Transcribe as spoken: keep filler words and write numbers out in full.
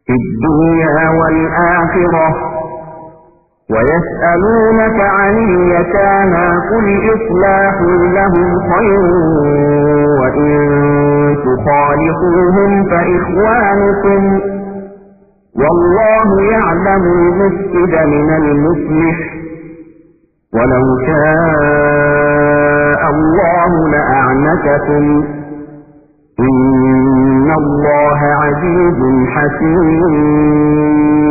في الدنيا والآخرة ويسألونك عن اليتامى قل إصلاح لهم خير وإن تخالطوهم فإخوانكم والله يعلم المفسد من المصلح ولو شاء الله لأعنتكم إن الله عزيز حكيم.